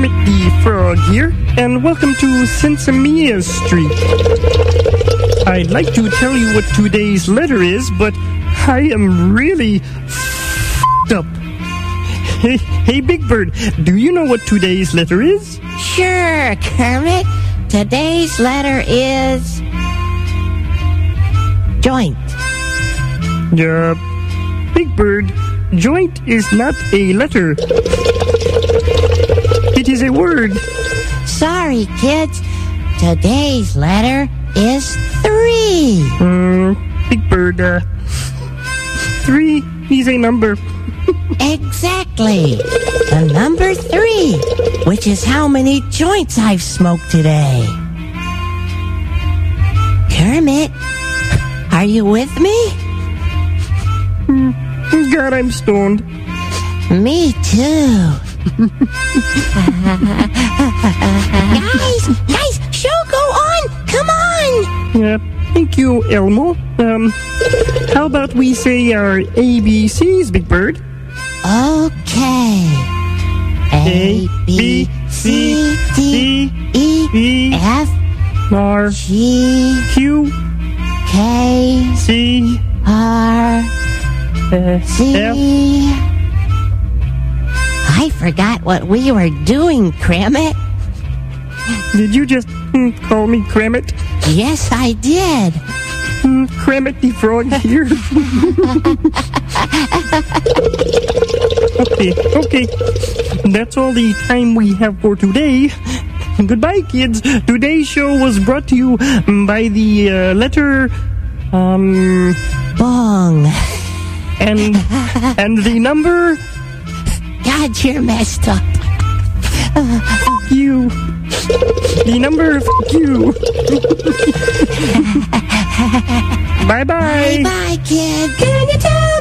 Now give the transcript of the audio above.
Kermit the Frog here, and welcome to Sensimilla Street. I'd like to tell you what today's letter is, but I am really f***ed up. Hey, Big Bird, do you know what today's letter is? Sure, Kermit. Today's letter is... joint. Big Bird, joint is not a letter. It is a word. Sorry, kids. Today's letter is 3. Big Bird, 3 is a number. Exactly. The number 3, which is how many joints I've smoked today. Kermit, are you with me? God, I'm stoned. Me too. Guys, show go on. Come on. Thank you, Elmo. How about we say our ABCs, Big Bird? Okay. A, B, C, D, E, F, R, G, Q, K, C, R, C. F. I forgot what we were doing, Kermit. Did you just call me Kermit? Yes, I did. Kermit the Frog here. Okay. That's all the time we have for today. Goodbye, kids. Today's show was brought to you by the letter... Bong. And the number... God, you're messed up. You. The number you. Bye-bye. Bye, kid. Can you tell